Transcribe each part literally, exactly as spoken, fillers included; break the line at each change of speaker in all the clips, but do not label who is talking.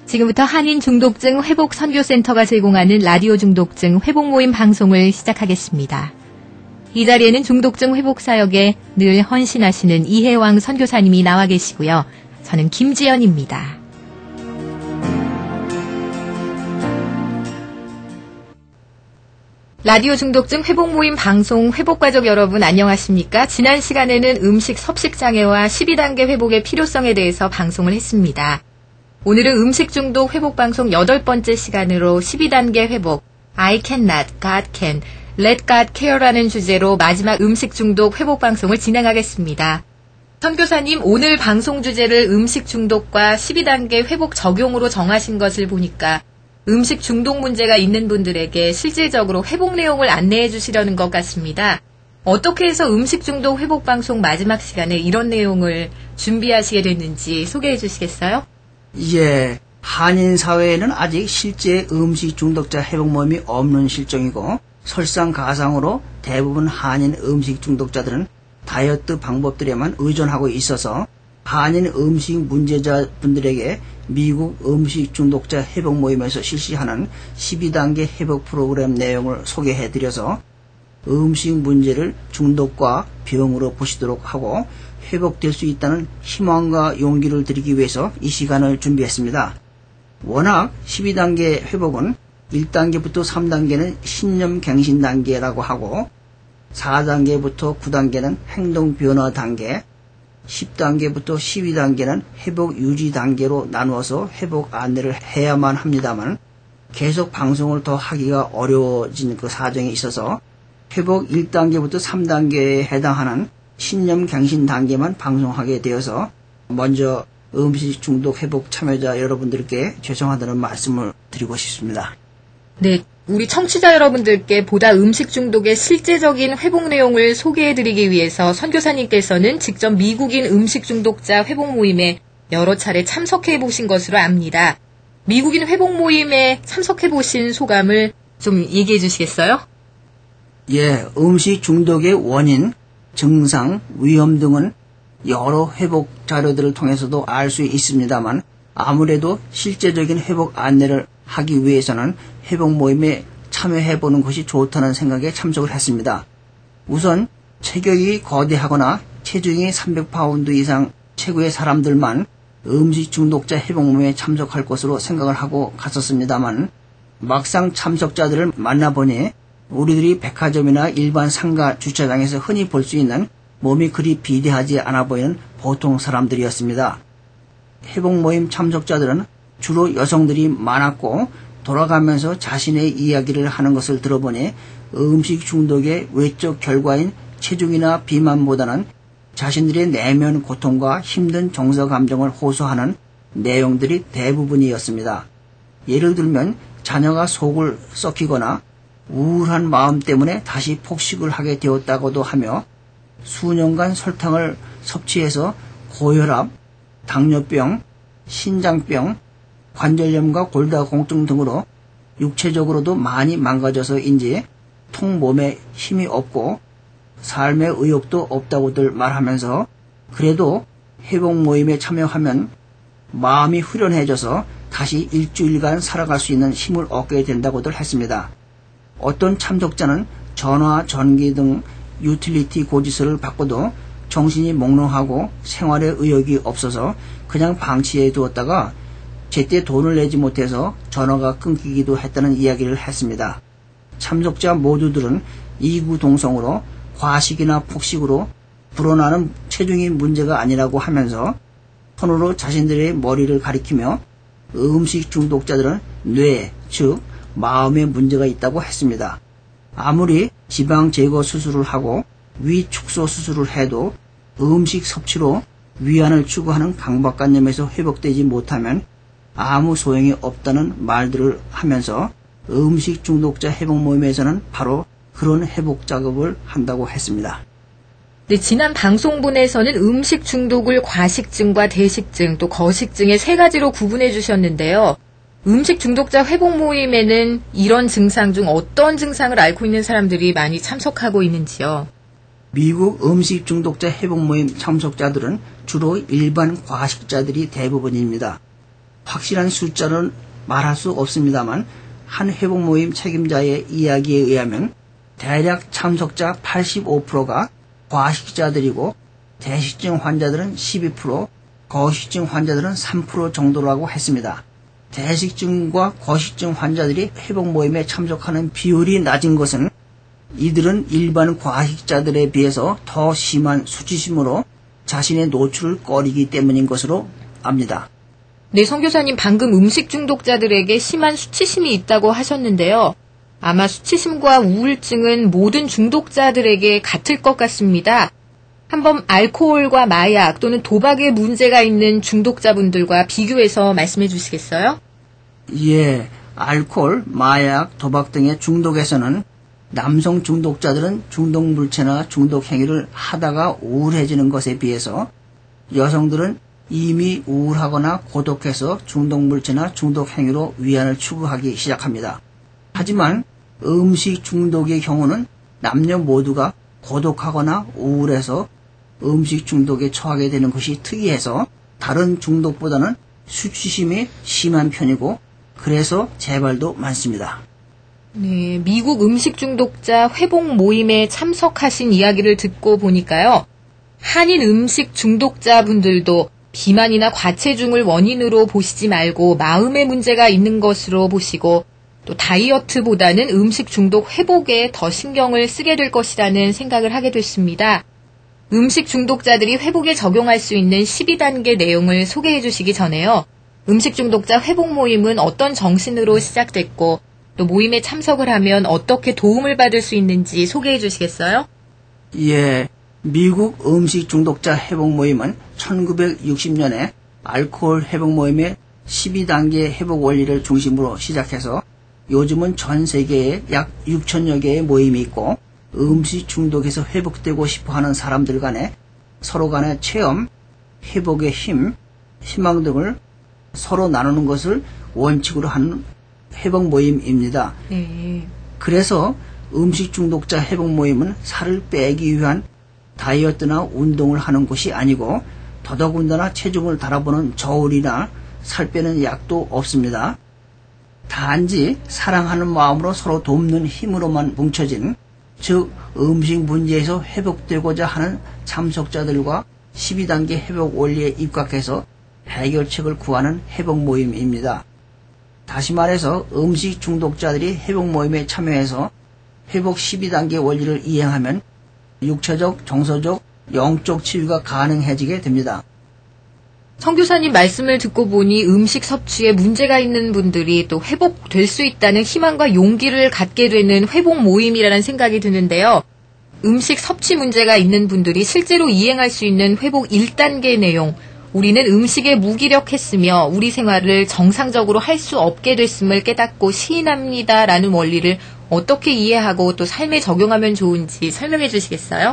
지금부터 한인 중독증 회복 선교센터가 제공하는 라디오 중독증 회복 모임 방송을 시작하겠습니다. 이 자리에는 중독증 회복 사역에 늘 헌신하시는 이혜왕 선교사님이 나와 계시고요. 저는 김지연입니다. 라디오 중독증 회복 모임 방송 회복가족 여러분 안녕하십니까? 지난 시간에는 음식 섭식장애와 십이 단계 회복의 필요성에 대해서 방송을 했습니다. 오늘은 음식 중독 회복 방송 여덟 번째 시간으로 십이 단계 회복, I cannot, God can, let God care라는 주제로 마지막 음식 중독 회복 방송을 진행하겠습니다. 선교사님, 오늘 방송 주제를 음식 중독과 십이 단계 회복 적용으로 정하신 것을 보니까 음식 중독 문제가 있는 분들에게 실질적으로 회복 내용을 안내해 주시려는 것 같습니다. 어떻게 해서 음식 중독 회복 방송 마지막 시간에 이런 내용을 준비하시게 됐는지 소개해 주시겠어요?
예, 한인 사회에는 아직 실제 음식 중독자 회복 모임이 없는 실정이고 설상가상으로 대부분 한인 음식 중독자들은 다이어트 방법들에만 의존하고 있어서 한인 음식 문제자분들에게 미국 음식 중독자 회복 모임에서 실시하는 십이 단계 회복 프로그램 내용을 소개해드려서 음식 문제를 중독과 병으로 보시도록 하고 회복될 수 있다는 희망과 용기를 드리기 위해서 이 시간을 준비했습니다. 워낙 십이 단계 회복은 일 단계부터 삼 단계는 신념 갱신 단계라고 하고 사 단계부터 구 단계는 행동 변화 단계, 십 단계부터 십이 단계는 회복 유지 단계로 나누어서 회복 안내를 해야만 합니다만 계속 방송을 더 하기가 어려워진 그 사정이 있어서 회복 일 단계부터 삼 단계에 해당하는 신념 갱신 단계만 방송하게 되어서 먼저 음식 중독 회복 참여자 여러분들께 죄송하다는 말씀을 드리고 싶습니다.
네, 우리 청취자 여러분들께 보다 음식 중독의 실제적인 회복 내용을 소개해드리기 위해서 선교사님께서는 직접 미국인 음식 중독자 회복 모임에 여러 차례 참석해보신 것으로 압니다. 미국인 회복 모임에 참석해보신 소감을 좀 얘기해 주시겠어요?
예, 음식 중독의 원인, 증상, 위험 등은 여러 회복 자료들을 통해서도 알 수 있습니다만 아무래도 실제적인 회복 안내를 하기 위해서는 회복 모임에 참여해보는 것이 좋다는 생각에 참석을 했습니다. 우선 체격이 거대하거나 체중이 삼백 파운드 이상 최고의 사람들만 음식 중독자 회복 모임에 참석할 것으로 생각을 하고 갔었습니다만 막상 참석자들을 만나보니 우리들이 백화점이나 일반 상가 주차장에서 흔히 볼 수 있는 몸이 그리 비대하지 않아 보이는 보통 사람들이었습니다. 회복 모임 참석자들은 주로 여성들이 많았고 돌아가면서 자신의 이야기를 하는 것을 들어보니 음식 중독의 외적 결과인 체중이나 비만보다는 자신들의 내면 고통과 힘든 정서 감정을 호소하는 내용들이 대부분이었습니다. 예를 들면 자녀가 속을 썩히거나 우울한 마음 때문에 다시 폭식을 하게 되었다고도 하며 수년간 설탕을 섭취해서 고혈압, 당뇨병, 신장병, 관절염과 골다공증 등으로 육체적으로도 많이 망가져서인지 통몸에 힘이 없고 삶의 의욕도 없다고들 말하면서 그래도 회복 모임에 참여하면 마음이 후련해져서 다시 일주일간 살아갈 수 있는 힘을 얻게 된다고들 했습니다. 어떤 참석자는 전화, 전기 등 유틸리티 고지서를 받고도 정신이 몽롱하고 생활에 의욕이 없어서 그냥 방치해 두었다가 제때 돈을 내지 못해서 전화가 끊기기도 했다는 이야기를 했습니다. 참석자 모두들은 이구동성으로 과식이나 폭식으로 불어나는 체중이 문제가 아니라고 하면서 손으로 자신들의 머리를 가리키며 음식 중독자들은 뇌, 즉 마음에 문제가 있다고 했습니다. 아무리 지방 제거 수술을 하고 위 축소 수술을 해도 음식 섭취로 위안을 추구하는 강박관념에서 회복되지 못하면 아무 소용이 없다는 말들을 하면서 음식 중독자 회복 모임에서는 바로 그런 회복 작업을 한다고 했습니다.
네, 지난 방송분에서는 음식 중독을 과식증과 대식증 또 거식증의 세 가지로 구분해 주셨는데요. 음식 중독자 회복 모임에는 이런 증상 중 어떤 증상을 앓고 있는 사람들이 많이 참석하고 있는지요?
미국 음식 중독자 회복 모임 참석자들은 주로 일반 과식자들이 대부분입니다. 확실한 숫자는 말할 수 없습니다만 한 회복 모임 책임자의 이야기에 의하면 대략 참석자 팔십오 퍼센트가 과식자들이고 대식증 환자들은 십이 퍼센트, 거식증 환자들은 삼 퍼센트 정도라고 했습니다. 대식증과 거식증 환자들이 회복 모임에 참석하는 비율이 낮은 것은 이들은 일반 과식자들에 비해서 더 심한 수치심으로 자신의 노출을 꺼리기 때문인 것으로 압니다.
네, 선교사님 방금 음식 중독자들에게 심한 수치심이 있다고 하셨는데요. 아마 수치심과 우울증은 모든 중독자들에게 같을 것 같습니다. 한번 알코올과 마약 또는 도박에 문제가 있는 중독자분들과 비교해서 말씀해 주시겠어요?
예, 알코올, 마약, 도박 등의 중독에서는 남성 중독자들은 중독 물체나 중독 행위를 하다가 우울해지는 것에 비해서 여성들은 이미 우울하거나 고독해서 중독 물체나 중독 행위로 위안을 추구하기 시작합니다. 하지만 음식 중독의 경우는 남녀 모두가 고독하거나 우울해서 음식 중독에 처하게 되는 것이 특이해서 다른 중독보다는 수치심이 심한 편이고 그래서 재발도 많습니다.
네, 미국 음식 중독자 회복 모임에 참석하신 이야기를 듣고 보니까요. 한인 음식 중독자분들도 비만이나 과체중을 원인으로 보시지 말고 마음의 문제가 있는 것으로 보시고 또 다이어트보다는 음식 중독 회복에 더 신경을 쓰게 될 것이라는 생각을 하게 됐습니다. 음식 중독자들이 회복에 적용할 수 있는 십이 단계 내용을 소개해 주시기 전에요. 음식 중독자 회복 모임은 어떤 정신으로 시작됐고 또 모임에 참석을 하면 어떻게 도움을 받을 수 있는지 소개해 주시겠어요?
예, 미국 음식 중독자 회복 모임은 천구백육십 년에 알코올 회복 모임의 십이 단계 회복 원리를 중심으로 시작해서 요즘은 전 세계에 약 육천여 개의 모임이 있고 음식 중독에서 회복되고 싶어하는 사람들 간에 서로 간의 체험, 회복의 힘, 희망 등을 서로 나누는 것을 원칙으로 하는 회복 모임입니다.
네.
그래서 음식 중독자 회복 모임은 살을 빼기 위한 다이어트나 운동을 하는 곳이 아니고 더더군다나 체중을 달아보는 저울이나 살 빼는 약도 없습니다. 단지 사랑하는 마음으로 서로 돕는 힘으로만 뭉쳐진 즉 음식 문제에서 회복되고자 하는 참석자들과 십이 단계 회복 원리에 입각해서 해결책을 구하는 회복 모임입니다. 다시 말해서 음식 중독자들이 회복 모임에 참여해서 회복 십이 단계 원리를 이행하면 육체적, 정서적, 영적 치유가 가능해지게 됩니다.
선교사님 말씀을 듣고 보니 음식 섭취에 문제가 있는 분들이 또 회복될 수 있다는 희망과 용기를 갖게 되는 회복 모임이라는 생각이 드는데요. 음식 섭취 문제가 있는 분들이 실제로 이행할 수 있는 회복 일 단계 내용, 우리는 음식에 무기력했으며 우리 생활을 정상적으로 할 수 없게 됐음을 깨닫고 시인합니다라는 원리를 어떻게 이해하고 또 삶에 적용하면 좋은지 설명해 주시겠어요?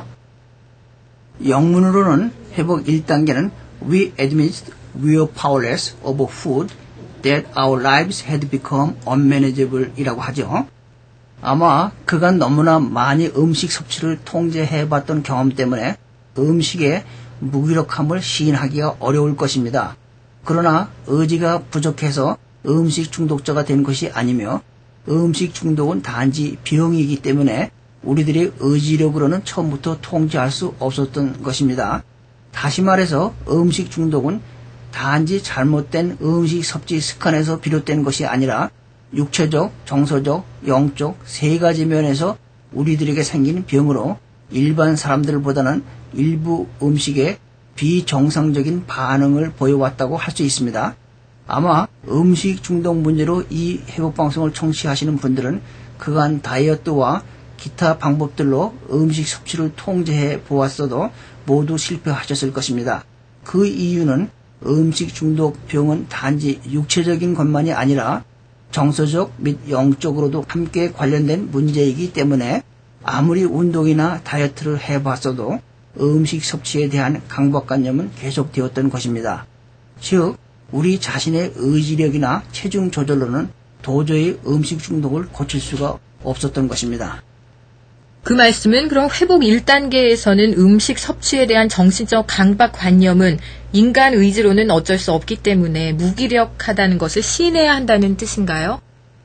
영문으로는 회복 일 단계는 We admit we are powerless over food, that our lives had become unmanageable 이라고 하죠. 아마 그간 너무나 많이 음식 섭취를 통제해봤던 경험 때문에 음식의 무기력함을 시인하기가 어려울 것입니다. 그러나 의지가 부족해서 음식 중독자가 된 것이 아니며 음식 중독은 단지 병이기 때문에 우리들의 의지력으로는 처음부터 통제할 수 없었던 것입니다. 다시 말해서 음식 중독은 단지 잘못된 음식 섭취 습관에서 비롯된 것이 아니라 육체적, 정서적, 영적 세 가지 면에서 우리들에게 생긴 병으로 일반 사람들보다는 일부 음식에 비정상적인 반응을 보여왔다고 할 수 있습니다. 아마 음식 중독 문제로 이 회복방송을 청취하시는 분들은 그간 다이어트와 기타 방법들로 음식 섭취를 통제해 보았어도 모두 실패하셨을 것입니다. 그 이유는 음식 중독 병은 단지 육체적인 것만이 아니라 정서적 및 영적으로도 함께 관련된 문제이기 때문에 아무리 운동이나 다이어트를 해봤어도 음식 섭취에 대한 강박관념은 계속되었던 것입니다. 즉, 우리 자신의 의지력이나 체중 조절로는 도저히 음식 중독을 고칠 수가 없었던 것입니다.
그 말씀은 그럼 회복 일 단계에서는 음식 섭취에 대한 정신적 강박관념은 인간 의지로는 어쩔 수 없기 때문에 무기력하다는 것을 시인해야 한다는 뜻인가요?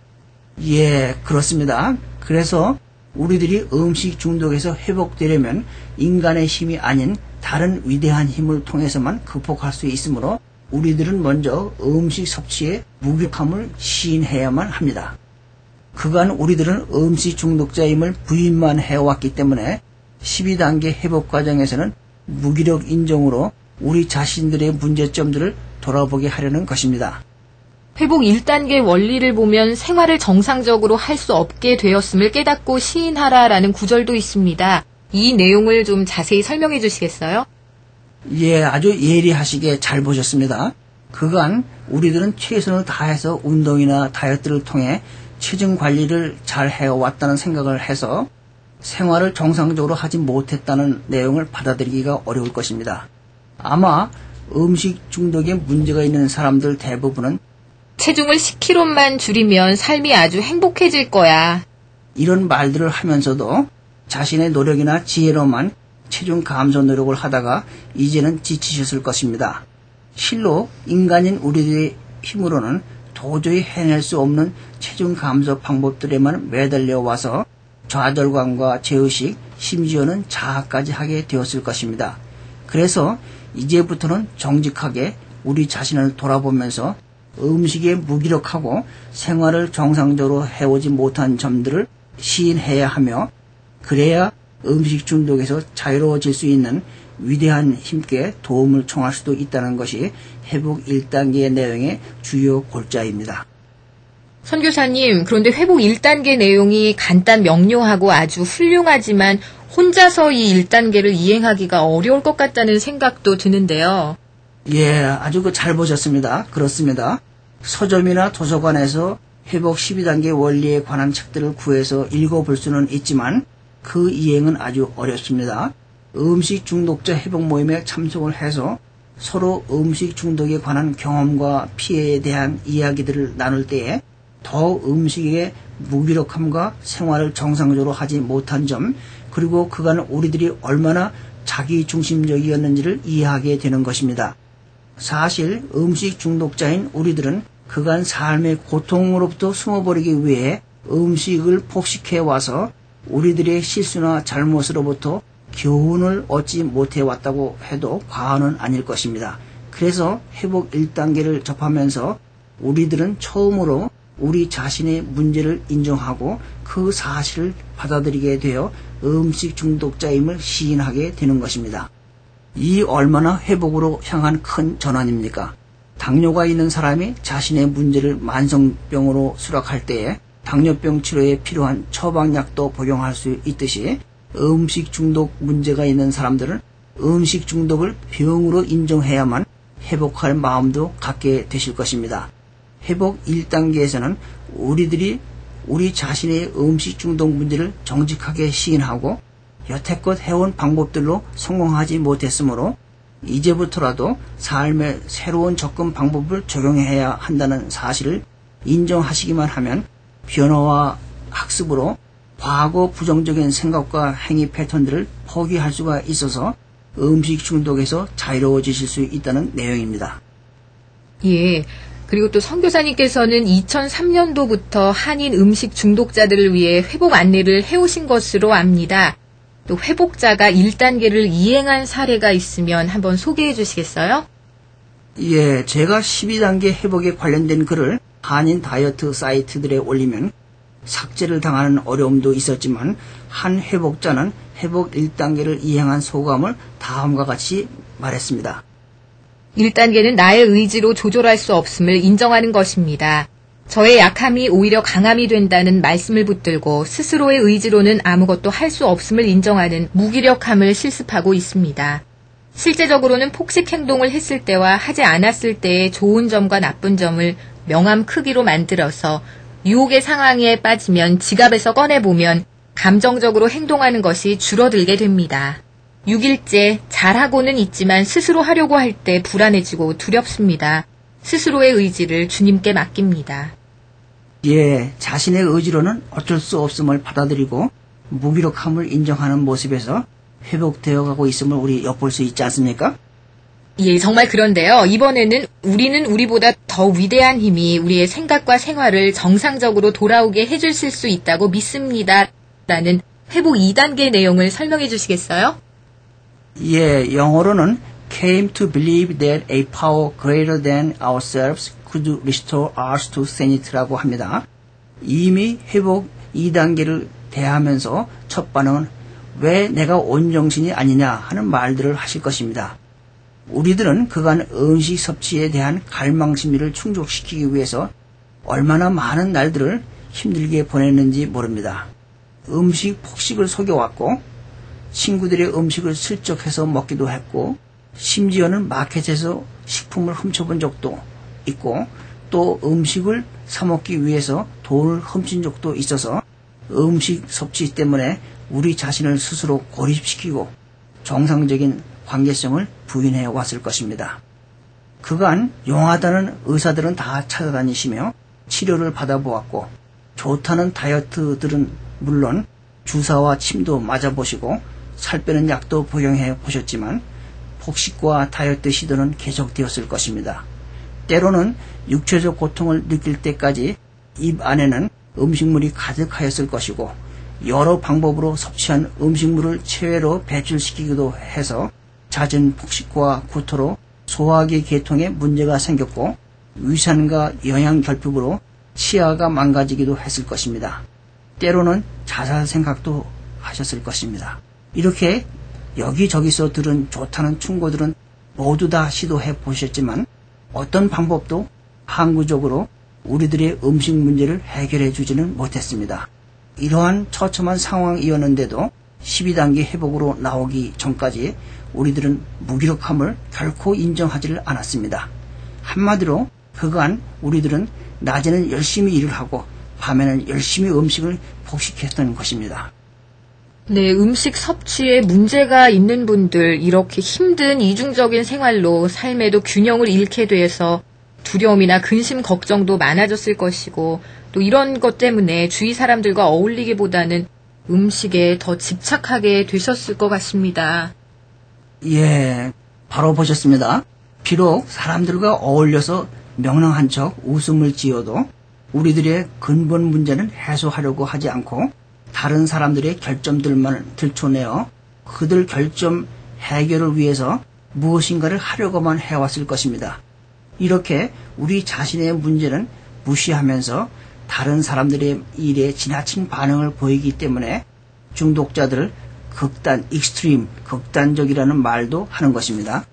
예, 그렇습니다. 그래서 우리들이 음식 중독에서 회복되려면 인간의 힘이 아닌 다른 위대한 힘을 통해서만 극복할 수 있으므로 우리들은 먼저 음식 섭취에 무기력함을 시인해야만 합니다. 그간 우리들은 음식 중독자임을 부인만 해왔기 때문에 십이 단계 회복 과정에서는 무기력 인정으로 우리 자신들의 문제점들을 돌아보게 하려는 것입니다.
회복 일 단계 원리를 보면 생활을 정상적으로 할 수 없게 되었음을 깨닫고 시인하라라는 구절도 있습니다. 이 내용을 좀 자세히 설명해 주시겠어요?
예, 아주 예리하시게 잘 보셨습니다. 그간 우리들은 최선을 다해서 운동이나 다이어트를 통해 체중 관리를 잘 해왔다는 생각을 해서 생활을 정상적으로 하지 못했다는 내용을 받아들이기가 어려울 것입니다. 아마 음식 중독에 문제가 있는 사람들 대부분은
체중을 십 킬로그램만 줄이면 삶이 아주 행복해질 거야.
이런 말들을 하면서도 자신의 노력이나 지혜로만 체중 감소 노력을 하다가 이제는 지치셨을 것입니다. 실로 인간인 우리들의 힘으로는 도저히 해낼 수 없는 체중 감소 방법들에만 매달려 와서 좌절감과 죄의식, 심지어는 자학까지 하게 되었을 것입니다. 그래서 이제부터는 정직하게 우리 자신을 돌아보면서 음식에 무기력하고 생활을 정상적으로 해오지 못한 점들을 시인해야 하며 그래야 음식 중독에서 자유로워질 수 있는 위대한 힘께 도움을 청할 수도 있다는 것이 회복 일 단계의 내용의 주요 골자입니다.
선교사님, 그런데 회복 일 단계 내용이 간단 명료하고 아주 훌륭하지만 혼자서 이 일 단계를 이행하기가 어려울 것 같다는 생각도 드는데요.
예, 아주 그 잘 보셨습니다. 그렇습니다. 서점이나 도서관에서 회복 십이 단계 원리에 관한 책들을 구해서 읽어볼 수는 있지만 그 이행은 아주 어렵습니다. 음식 중독자 회복 모임에 참석을 해서 서로 음식 중독에 관한 경험과 피해에 대한 이야기들을 나눌 때에 더 음식의 무기력함과 생활을 정상적으로 하지 못한 점, 그리고 그간 우리들이 얼마나 자기중심적이었는지를 이해하게 되는 것입니다. 사실 음식 중독자인 우리들은 그간 삶의 고통으로부터 숨어버리기 위해 음식을 폭식해와서 우리들의 실수나 잘못으로부터 교훈을 얻지 못해왔다고 해도 과언은 아닐 것입니다. 그래서 회복 일 단계를 접하면서 우리들은 처음으로 우리 자신의 문제를 인정하고 그 사실을 받아들이게 되어 음식 중독자임을 시인하게 되는 것입니다. 이 얼마나 회복으로 향한 큰 전환입니까? 당뇨가 있는 사람이 자신의 문제를 만성병으로 수락할 때에 당뇨병 치료에 필요한 처방약도 복용할 수 있듯이 음식 중독 문제가 있는 사람들은 음식 중독을 병으로 인정해야만 회복할 마음도 갖게 되실 것입니다. 회복 일 단계에서는 우리들이 우리 자신의 음식 중독 문제를 정직하게 시인하고 여태껏 해온 방법들로 성공하지 못했으므로 이제부터라도 삶의 새로운 접근 방법을 적용해야 한다는 사실을 인정하시기만 하면 변화와 학습으로 과거 부정적인 생각과 행위 패턴들을 포기할 수가 있어서 음식 중독에서 자유로워지실 수 있다는 내용입니다.
예. 그리고 또 선교사님께서는 이천삼 년도부터 한인 음식 중독자들을 위해 회복 안내를 해오신 것으로 압니다. 또 회복자가 일 단계를 이행한 사례가 있으면 한번 소개해 주시겠어요?
예, 제가 십이 단계 회복에 관련된 글을 한인 다이어트 사이트들에 올리면 삭제를 당하는 어려움도 있었지만 한 회복자는 회복 일 단계를 이행한 소감을 다음과 같이 말했습니다.
일 단계는 나의 의지로 조절할 수 없음을 인정하는 것입니다. 저의 약함이 오히려 강함이 된다는 말씀을 붙들고 스스로의 의지로는 아무것도 할 수 없음을 인정하는 무기력함을 실습하고 있습니다. 실제적으로는 폭식 행동을 했을 때와 하지 않았을 때의 좋은 점과 나쁜 점을 명암 크기로 만들어서 유혹의 상황에 빠지면 지갑에서 꺼내보면 감정적으로 행동하는 것이 줄어들게 됩니다. 육 일째 잘하고는 있지만 스스로 하려고 할 때 불안해지고 두렵습니다. 스스로의 의지를 주님께 맡깁니다.
예, 자신의 의지로는 어쩔 수 없음을 받아들이고 무기력함을 인정하는 모습에서 회복되어 가고 있음을 우리 엿볼 수 있지 않습니까?
예, 정말 그런데요. 이번에는 우리는 우리보다 더 위대한 힘이 우리의 생각과 생활을 정상적으로 돌아오게 해주실 수 있다고 믿습니다. 라는 회복 이 단계 내용을 설명해 주시겠어요?
예, 영어로는 came to believe that a power greater than ourselves could restore us to sanity라고 합니다. 이미 회복 이 단계를 대하면서 첫 반응은 왜 내가 온정신이 아니냐 하는 말들을 하실 것입니다. 우리들은 그간 음식 섭취에 대한 갈망심리를 충족시키기 위해서 얼마나 많은 날들을 힘들게 보냈는지 모릅니다. 음식 폭식을 속여왔고 친구들의 음식을 슬쩍 해서 먹기도 했고 심지어는 마켓에서 식품을 훔쳐본 적도 있고 또 음식을 사 먹기 위해서 돈을 훔친 적도 있어서 음식 섭취 때문에 우리 자신을 스스로 고립시키고 정상적인 관계성을 부인해 왔을 것입니다. 그간 용하다는 의사들은 다 찾아다니시며 치료를 받아보았고 좋다는 다이어트들은 물론 주사와 침도 맞아보시고 살 빼는 약도 복용해 보셨지만 폭식과 다이어트 시도는 계속되었을 것입니다. 때로는 육체적 고통을 느낄 때까지 입 안에는 음식물이 가득하였을 것이고 여러 방법으로 섭취한 음식물을 체외로 배출시키기도 해서 잦은 폭식과 구토로 소화기 계통에 문제가 생겼고 위산과 영양결핍으로 치아가 망가지기도 했을 것입니다. 때로는 자살 생각도 하셨을 것입니다. 이렇게 여기저기서 들은 좋다는 충고들은 모두 다 시도해 보셨지만 어떤 방법도 항구적으로 우리들의 음식 문제를 해결해 주지는 못했습니다. 이러한 처참한 상황이었는데도 십이 단계 회복으로 나오기 전까지 우리들은 무기력함을 결코 인정하지를 않았습니다. 한마디로 그간 우리들은 낮에는 열심히 일을 하고 밤에는 열심히 음식을 폭식했던 것입니다.
네, 음식 섭취에 문제가 있는 분들, 이렇게 힘든 이중적인 생활로 삶에도 균형을 잃게 돼서 두려움이나 근심, 걱정도 많아졌을 것이고 또 이런 것 때문에 주위 사람들과 어울리기보다는 음식에 더 집착하게 되셨을 것 같습니다.
예, 바로 보셨습니다. 비록 사람들과 어울려서 명랑한 척 웃음을 지어도 우리들의 근본 문제는 해소하려고 하지 않고 다른 사람들의 결점들만 들춰내어 그들 결점 해결을 위해서 무엇인가를 하려고만 해왔을 것입니다. 이렇게 우리 자신의 문제는 무시하면서 다른 사람들의 일에 지나친 반응을 보이기 때문에 중독자들을 극단, 익스트림, 극단적이라는 말도 하는 것입니다.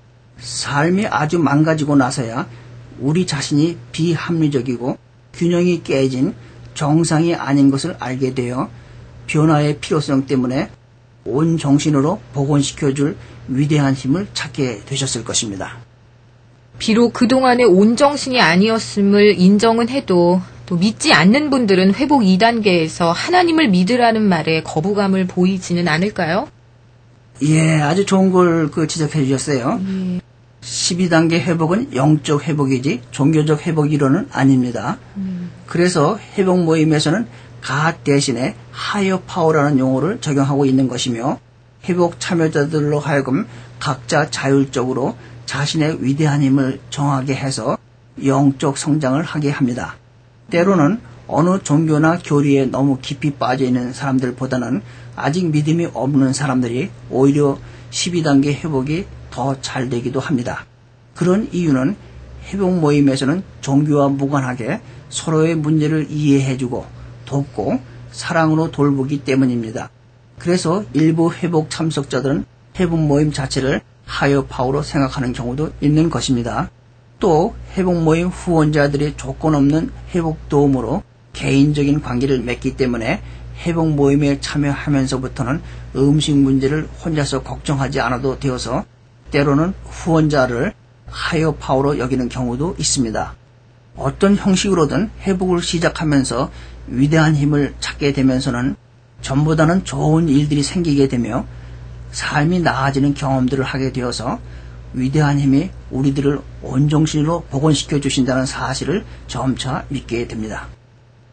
삶이 아주 망가지고 나서야 우리 자신이 비합리적이고 균형이 깨진 정상이 아닌 것을 알게 되어 변화의 필요성 때문에 온 정신으로 복원시켜줄 위대한 힘을 찾게 되셨을 것입니다.
비록 그동안의 온정신이 아니었음을 인정은 해도 또 믿지 않는 분들은 회복 이 단계에서 하나님을 믿으라는 말에 거부감을 보이지는 않을까요?
예, 아주 좋은 걸 그 지적해 주셨어요. 예. 십이 단계 회복은 영적 회복이지 종교적 회복이론은 아닙니다. 음. 그래서 회복 모임에서는 God 대신에 하이어 파워라는 용어를 적용하고 있는 것이며 회복 참여자들로 하여금 각자 자율적으로 자신의 위대한 힘을 정하게 해서 영적 성장을 하게 합니다. 때로는 어느 종교나 교리에 너무 깊이 빠져있는 사람들보다는 아직 믿음이 없는 사람들이 오히려 십이 단계 회복이 더 잘 되기도 합니다. 그런 이유는 회복 모임에서는 종교와 무관하게 서로의 문제를 이해해주고 돕고 사랑으로 돌보기 때문입니다. 그래서 일부 회복 참석자들은 회복 모임 자체를 하이어 파워로 생각하는 경우도 있는 것입니다. 또 회복 모임 후원자들의 조건 없는 회복 도움으로 개인적인 관계를 맺기 때문에 회복 모임에 참여하면서부터는 음식 문제를 혼자서 걱정하지 않아도 되어서 때로는 후원자를 하이어 파워로 여기는 경우도 있습니다. 어떤 형식으로든 회복을 시작하면서 위대한 힘을 찾게 되면서는 전보다는 좋은 일들이 생기게 되며 삶이 나아지는 경험들을 하게 되어서 위대한 힘이 우리들을 온정신으로 복원시켜 주신다는 사실을 점차 믿게 됩니다.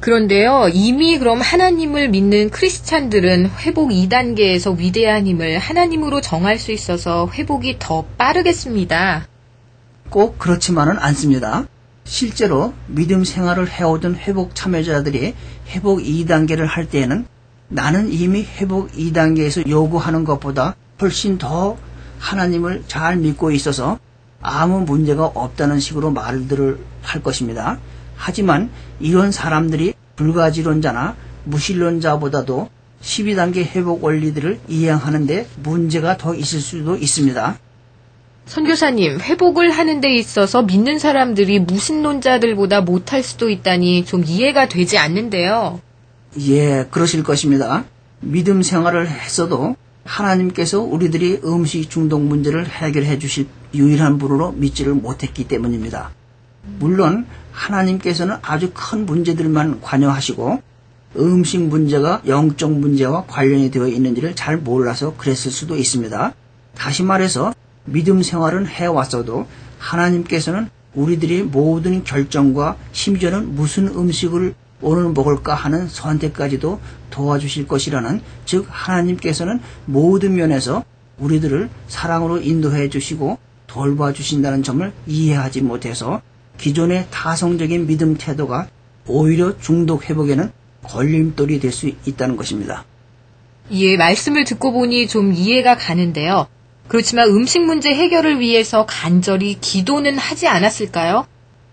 그런데요, 이미 그럼 하나님을 믿는 크리스찬들은 회복 이 단계에서 위대한 힘을 하나님으로 정할 수 있어서 회복이 더 빠르겠습니다.
꼭 그렇지만은 않습니다. 실제로 믿음 생활을 해오던 회복 참여자들이 회복 이 단계를 할 때에는 나는 이미 회복 이 단계에서 요구하는 것보다 훨씬 더 하나님을 잘 믿고 있어서 아무 문제가 없다는 식으로 말들을 할 것입니다. 하지만 이런 사람들이 불가지론자나 무신론자보다도 십이 단계 회복 원리들을 이행하는데 문제가 더 있을 수도 있습니다.
선교사님, 회복을 하는 데 있어서 믿는 사람들이 무신론자들보다 못할 수도 있다니 좀 이해가 되지 않는데요.
예, 그러실 것입니다. 믿음 생활을 했어도 하나님께서 우리들이 음식 중독 문제를 해결해 주실 유일한 분으로 믿지를 못했기 때문입니다. 물론 하나님께서는 아주 큰 문제들만 관여하시고 음식 문제가 영적 문제와 관련이 되어 있는지를 잘 몰라서 그랬을 수도 있습니다. 다시 말해서 믿음 생활은 해왔어도 하나님께서는 우리들이 모든 결정과 심지어는 무슨 음식을 오늘 먹을까 하는 선택까지도 도와주실 것이라는, 즉 하나님께서는 모든 면에서 우리들을 사랑으로 인도해 주시고 돌봐주신다는 점을 이해하지 못해서 기존의 타성적인 믿음 태도가 오히려 중독 회복에는 걸림돌이 될 수 있다는 것입니다.
예, 말씀을 듣고 보니 좀 이해가 가는데요. 그렇지만 음식 문제 해결을 위해서 간절히 기도는 하지 않았을까요?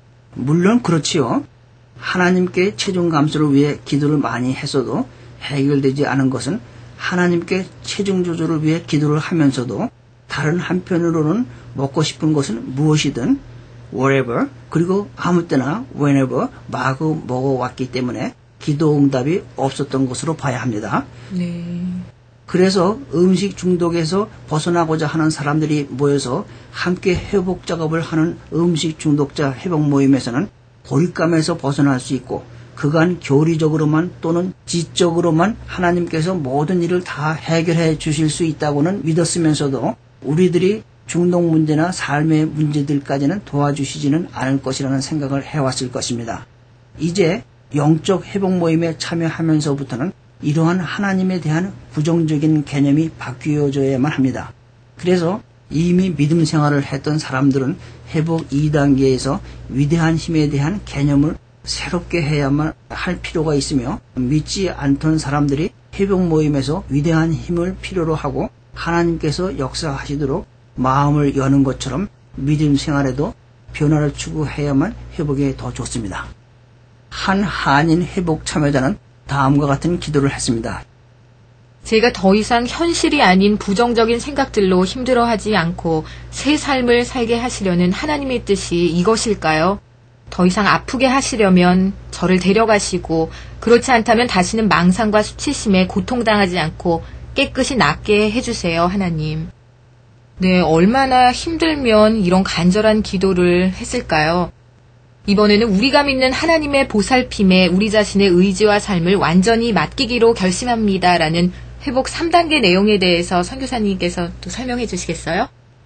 물론 그렇지요. 하나님께 체중 감소를 위해 기도를 많이 했어도 해결되지 않은 것은 하나님께 체중 조절을 위해 기도를 하면서도 다른 한편으로는 먹고 싶은 것은 무엇이든 whatever 그리고 아무 때나 whenever 마구 먹어왔기 때문에 기도 응답이 없었던 것으로 봐야 합니다.
네.
그래서 음식 중독에서 벗어나고자 하는 사람들이 모여서 함께 회복 작업을 하는 음식 중독자 회복 모임에서는 고립감에서 벗어날 수 있고 그간 교리적으로만 또는 지적으로만 하나님께서 모든 일을 다 해결해 주실 수 있다고는 믿었으면서도 우리들이 중독 문제나 삶의 문제들까지는 도와주시지는 않을 것이라는 생각을 해왔을 것입니다. 이제 영적 회복 모임에 참여하면서부터는 이러한 하나님에 대한 부정적인 개념이 바뀌어져야만 합니다. 그래서 이미 믿음 생활을 했던 사람들은 회복 이 단계에서 위대한 힘에 대한 개념을 새롭게 해야만 할 필요가 있으며, 믿지 않던 사람들이 회복 모임에서 위대한 힘을 필요로 하고 하나님께서 역사하시도록 마음을 여는 것처럼 믿음 생활에도 변화를 추구해야만 회복에 더 좋습니다. 한 한인 회복 참여자는 다음과 같은 기도를 했습니다.
제가 더 이상 현실이 아닌 부정적인 생각들로 힘들어하지 않고 새 삶을 살게 하시려는 하나님의 뜻이 이것일까요? 더 이상 아프게 하시려면 저를 데려가시고, 그렇지 않다면 다시는 망상과 수치심에 고통당하지 않고 깨끗이 낫게 해주세요, 하나님. 네, 얼마나 힘들면 이런 간절한 기도를 했을까요? 이번에는 우리가 믿는 하나님의 보살핌에 우리 자신의 의지와 삶을 완전히 맡기기로 결심합니다라는 회복 삼 단계 내용에 대해서 선교사님께서 또 설명해 주시겠어요?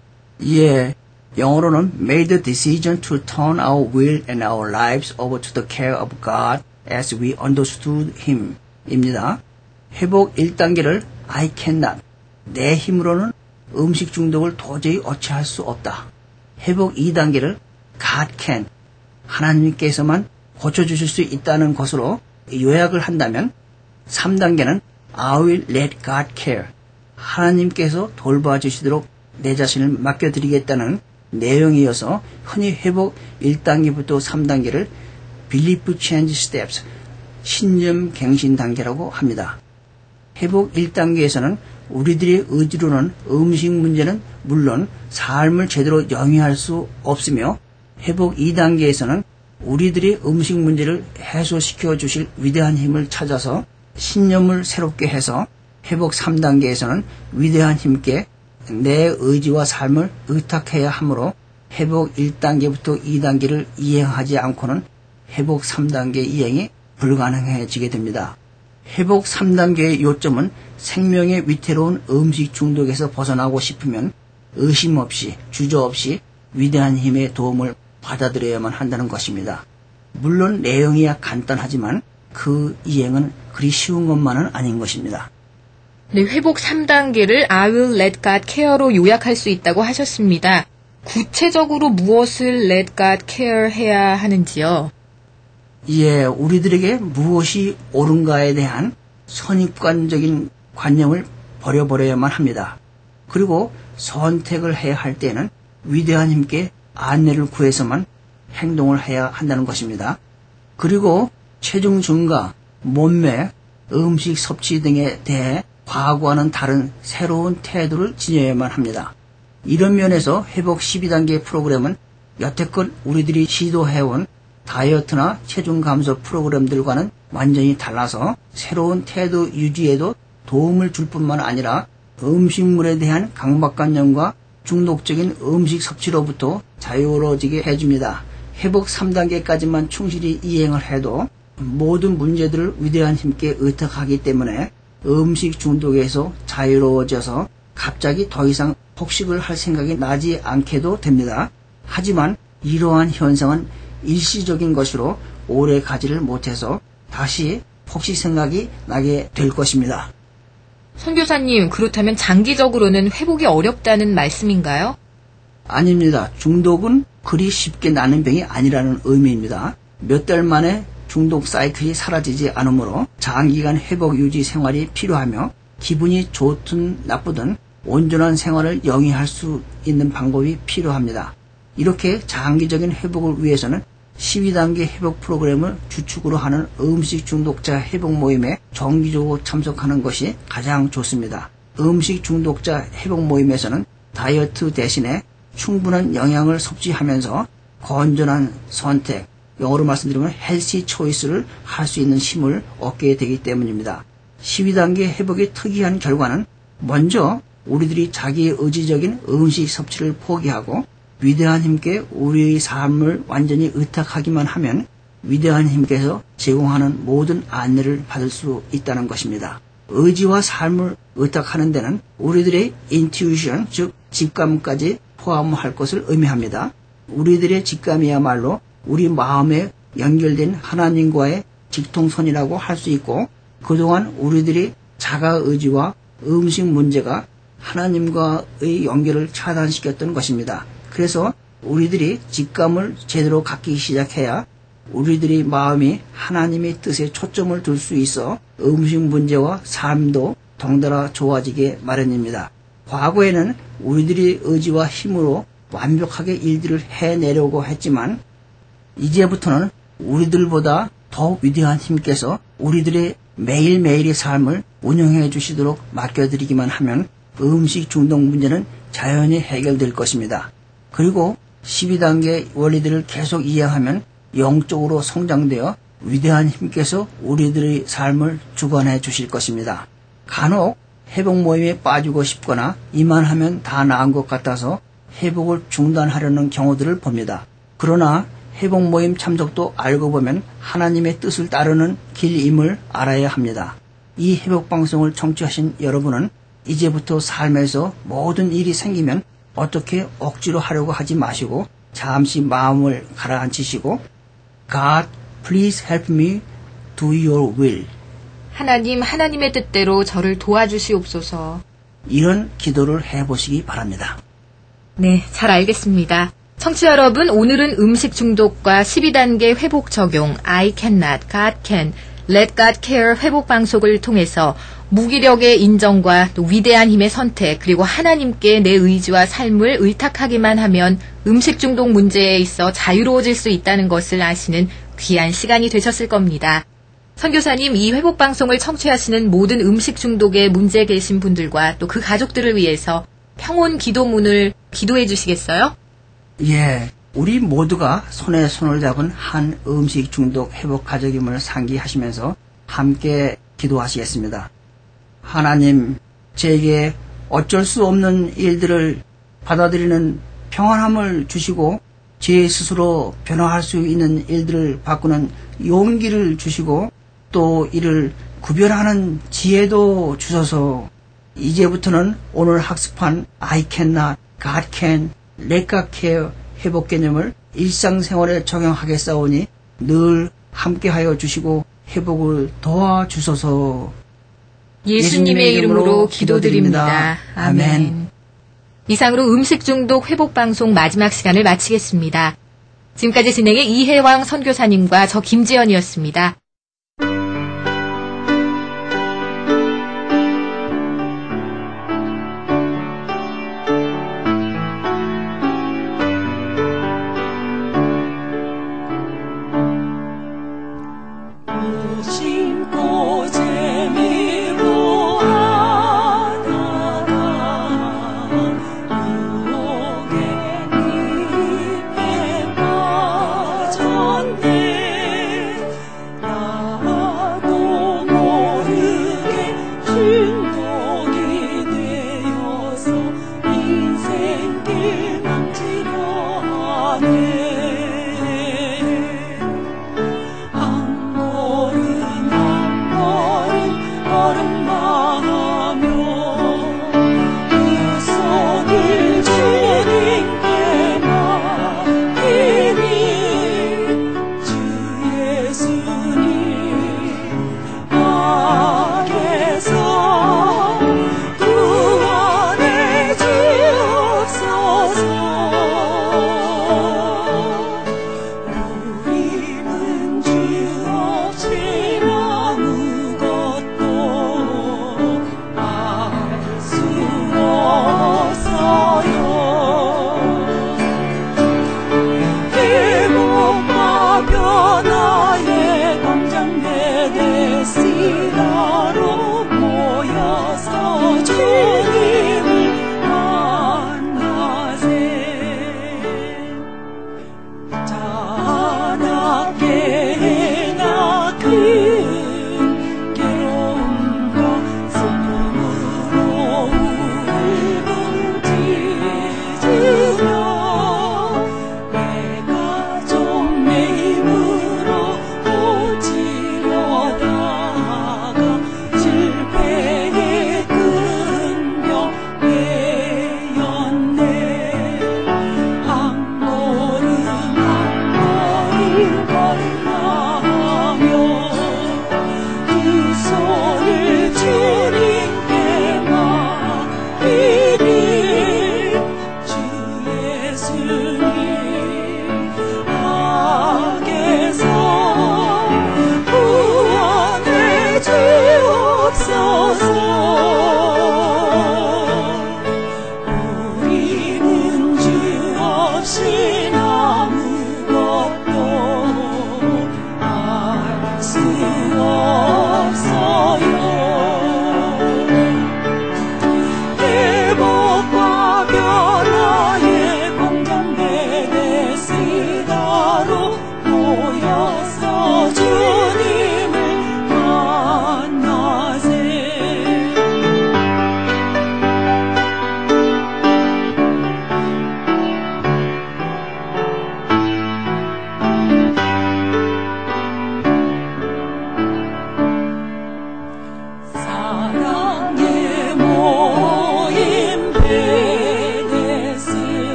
예, 영어로는 made the decision to turn our will and our lives over to the care of God as we understood Him 입니다. 회복 일 단계를 I cannot, 내 힘으로는 음식 중독을 도저히 어찌할 수 없다. 회복 이 단계를 God can, 하나님께서만 고쳐주실 수 있다는 것으로 요약을 한다면, 삼 단계는 I will let God care, 하나님께서 돌봐주시도록 내 자신을 맡겨드리겠다는 내용이어서 흔히 회복 일 단계부터 삼 단계를 Belief Change Steps, 신념 갱신 단계라고 합니다. 회복 일 단계에서는 우리들의 의지로는 음식 문제는 물론 삶을 제대로 영위할 수 없으며, 회복 이 단계에서는 우리들이 음식 문제를 해소시켜 주실 위대한 힘을 찾아서 신념을 새롭게 해서, 회복 삼 단계에서는 위대한 힘께 내 의지와 삶을 의탁해야 하므로 회복 일 단계부터 이 단계를 이행하지 않고는 회복 삼 단계 이행이 불가능해지게 됩니다. 회복 삼 단계의 요점은 생명의 위태로운 음식 중독에서 벗어나고 싶으면 의심 없이 주저없이 위대한 힘의 도움을 받아들여야만 한다는 것입니다. 물론 내용이야 간단하지만 그 이행은 그리 쉬운 것만은 아닌 것입니다.
네, 회복 삼 단계를 I will let God care로 요약할 수 있다고 하셨습니다. 구체적으로 무엇을 let God care 해야 하는지요?
예, 우리들에게 무엇이 옳은가에 대한 선입관적인 관념을 버려버려야만 합니다. 그리고 선택을 해야 할 때는 위대한 힘께 안내를 구해서만 행동을 해야 한다는 것입니다. 그리고 체중 증가, 몸매, 음식 섭취 등에 대해 과거와는 다른 새로운 태도를 지녀야만 합니다. 이런 면에서 회복 십이 단계 프로그램은 여태껏 우리들이 시도해온 다이어트나 체중 감소 프로그램들과는 완전히 달라서 새로운 태도 유지에도 도움을 줄 뿐만 아니라 음식물에 대한 강박관념과 중독적인 음식 섭취로부터 자유로워지게 해줍니다. 회복 삼 단계까지만 충실히 이행을 해도 모든 문제들을 위대한 힘께 의탁하기 때문에 음식 중독에서 자유로워져서 갑자기 더 이상 폭식을 할 생각이 나지 않게도 됩니다. 하지만 이러한 현상은 일시적인 것으로 오래 가지를 못해서 다시 폭식 생각이 나게 될 것입니다.
선교사님, 그렇다면 장기적으로는 회복이 어렵다는 말씀인가요?
아닙니다. 중독은 그리 쉽게 나는 병이 아니라는 의미입니다. 몇 달 만에 중독 사이클이 사라지지 않으므로 장기간 회복 유지 생활이 필요하며 기분이 좋든 나쁘든 온전한 생활을 영위할 수 있는 방법이 필요합니다. 이렇게 장기적인 회복을 위해서는 십이 단계 회복 프로그램을 주축으로 하는 음식 중독자 회복 모임에 정기적으로 참석하는 것이 가장 좋습니다. 음식 중독자 회복 모임에서는 다이어트 대신에 충분한 영양을 섭취하면서 건전한 선택, 영어로 말씀드리면 헬시 초이스를 할 수 있는 힘을 얻게 되기 때문입니다. 십이 단계 회복의 특이한 결과는 먼저 우리들이 자기의 의지적인 음식 섭취를 포기하고 위대한 힘께 우리의 삶을 완전히 의탁하기만 하면 위대한 힘께서 제공하는 모든 안내를 받을 수 있다는 것입니다. 의지와 삶을 의탁하는 데는 우리들의 인투이션, 즉 직감까지 포함할 것을 의미합니다. 우리들의 직감이야말로 우리 마음에 연결된 하나님과의 직통선이라고 할 수 있고, 그동안 우리들이 자가의지와 음식 문제가 하나님과의 연결을 차단시켰던 것입니다. 그래서 우리들이 직감을 제대로 갖기 시작해야 우리들의 마음이 하나님의 뜻에 초점을 둘 수 있어 음식 문제와 삶도 덩달아 좋아지게 마련입니다. 과거에는 우리들의 의지와 힘으로 완벽하게 일들을 해내려고 했지만 이제부터는 우리들보다 더 위대한 힘께서 우리들의 매일매일의 삶을 운영해 주시도록 맡겨드리기만 하면 음식 중독 문제는 자연히 해결될 것입니다. 그리고 십이 단계 원리들을 계속 이해하면 영적으로 성장되어 위대한 힘께서 우리들의 삶을 주관해 주실 것입니다. 간혹 회복 모임에 빠지고 싶거나 이만하면 다 나은 것 같아서 회복을 중단하려는 경우들을 봅니다. 그러나 회복 모임 참석도 알고 보면 하나님의 뜻을 따르는 길임을 알아야 합니다. 이 회복 방송을 청취하신 여러분은 이제부터 삶에서 모든 일이 생기면 어떻게 억지로 하려고 하지 마시고 잠시 마음을 가라앉히시고 God, please help me do your will.
하나님, 하나님의 뜻대로 저를 도와주시옵소서.
이런 기도를 해보시기 바랍니다.
네, 잘 알겠습니다. 청취자 여러분, 오늘은 음식 중독과 십이 단계 회복 적용, I cannot, God can, Let God care 회복 방송을 통해서 무기력의 인정과 또 위대한 힘의 선택, 그리고 하나님께 내 의지와 삶을 의탁하기만 하면 음식 중독 문제에 있어 자유로워질 수 있다는 것을 아시는 귀한 시간이 되셨을 겁니다. 선교사님, 이 회복 방송을 청취하시는 모든 음식 중독에 문제 계신 분들과 또 그 가족들을 위해서 평온 기도문을 기도해 주시겠어요?
예, 우리 모두가 손에 손을 잡은 한 음식 중독 회복 가족임을 상기하시면서 함께 기도하시겠습니다. 하나님, 제게 어쩔 수 없는 일들을 받아들이는 평안함을 주시고 제 스스로 변화할 수 있는 일들을 바꾸는 용기를 주시고 또 이를 구별하는 지혜도 주셔서 이제부터는 오늘 학습한 I cannot, God can, Let God care 회복 개념을 일상생활에 적용하겠사오니 늘 함께하여 주시고 회복을 도와주소서.
예수님의 이름으로 기도드립니다. 아멘. 이상으로 음식 중독 회복 방송 마지막 시간을 마치겠습니다. 지금까지 진행의 이혜왕 선교사님과 저 김지연이었습니다.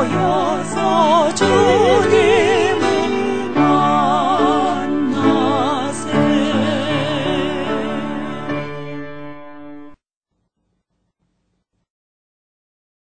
모여